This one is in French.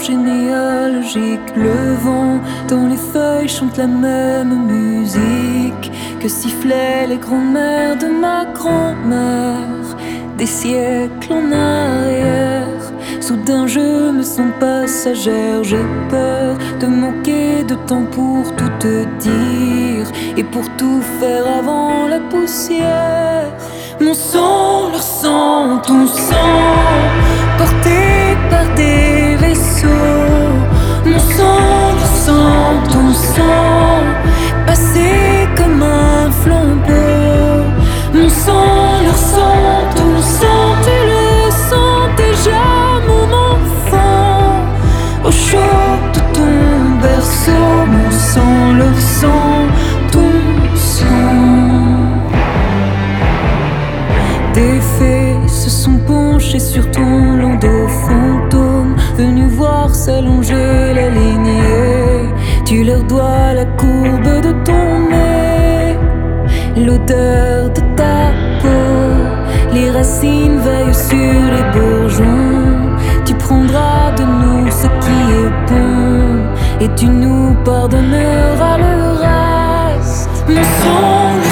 généalogique. Le vent dans les feuilles chante la même musique que sifflaient les grands-mères de ma grand-mère des siècles en arrière. Soudain je me sens passagère, j'ai peur de manquer de temps pour tout te dire et pour tout faire avant la poussière. Mon sang, leur sang, ton sang, porté par des vaisseaux. Mon sang, leur sang, ton sang, passé comme un flambeau. Mon sang, leur sang, ton sang, tu le sens déjà, mon enfant, au chaud de ton berceau. Mon sang, leur sang, ton sang. Des fées se sont penchées sur ton landau fantôme, venus voir s'allonger la lignée. Tu leur dois la courbe de ton nez, l'odeur de ta peau. Les racines veillent sur les bourgeons. Tu prendras de nous ce qui est bon et tu nous pardonneras le reste. Mon sang,